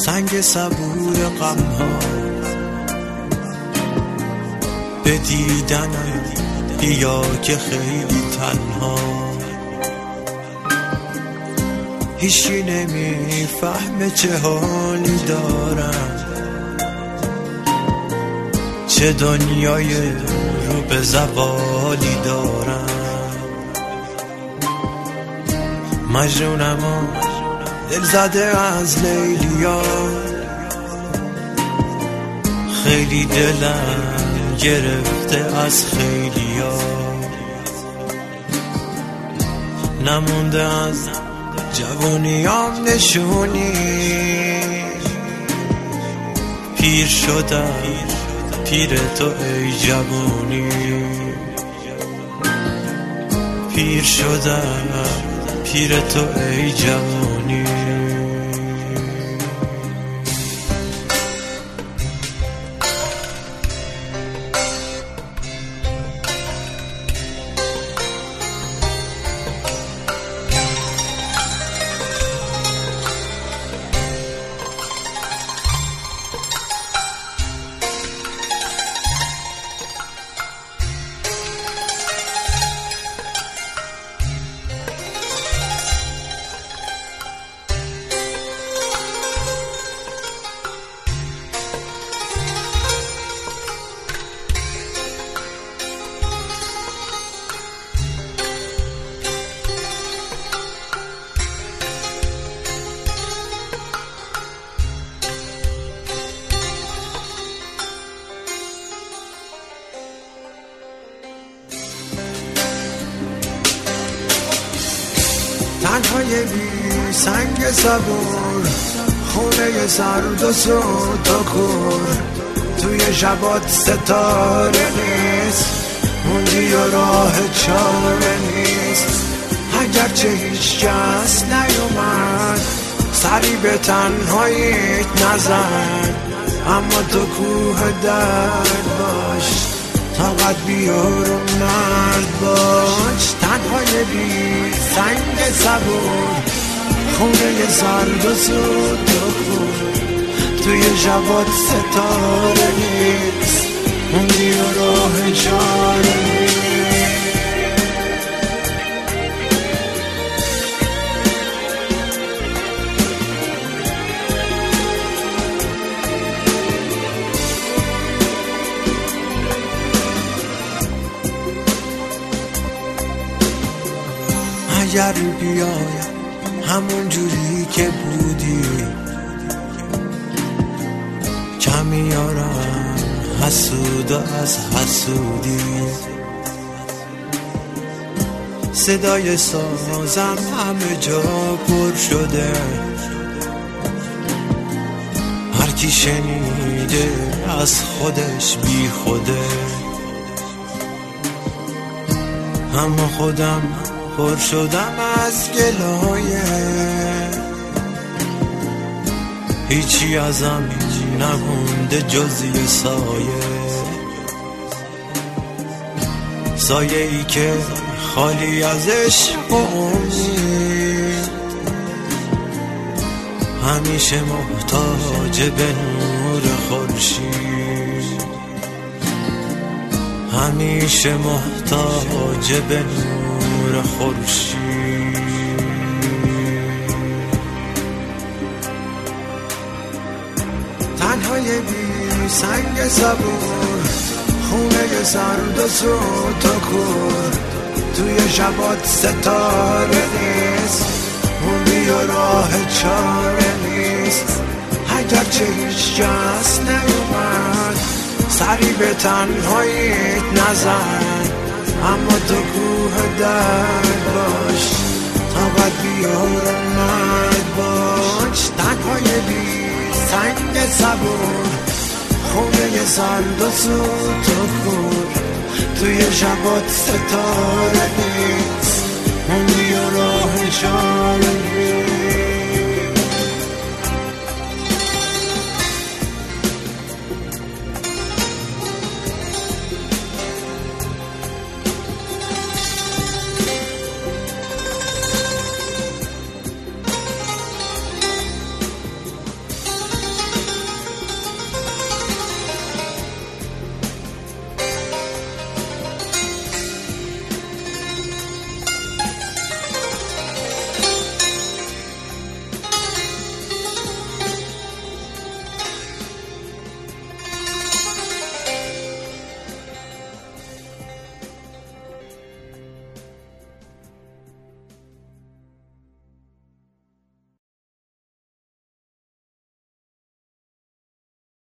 سنگ صبور غم ها به دیدنم بیا که خیلی تنها هیچی نمیفهمه چه حالی دارم چه دنیای رو به زوالی دارم مجنونم و دل زده از لیلیا خیلی دلم گرفته از خیلیا نمونده از جوونیام نشونی پیر شدم پیر تو ای جوونی پیر شدم پیر تو ای جوونی تنهای بی سنگ صبور خونه سرد و سود و کور توی شبات ستاره نیست موندی و راه چاره نیست اگرچه هیچ کس نیومد سری به تنهاییت نزن اما تو کوه درد باش طاقت بیار و مرد باش تنهای بی سنگ صبور خونه سرد و سود و کور توی شبات ستاره نیست موندی و راه چاره نیست اگر بیایم همون جوری که بودی کمیارم حسود از حسودی صدای سازم همه جا پر شده هر کی شنیده از خودش بی خوده اما خودم پر شدم از گلایه هیچی ازم نمونده جز یه سایه ای که خالی از عشق و امید همیشه محتاج به نور خورشید همیشه محتاج به نور خورشید تنهای بی سنگ صبور خونه سرد و سود و کور توی شبات ستاره نیست موندی و راه چاره نیست اگرچه هیچ کس نیومد سری به تنهاییت نزن اما تو کوه درد باش طاقت بیار و مرد باش تنهای بی سنگ صبور خونه سرد و سود و کور توی شبات ستاره نیست موندی و راه چاره نیست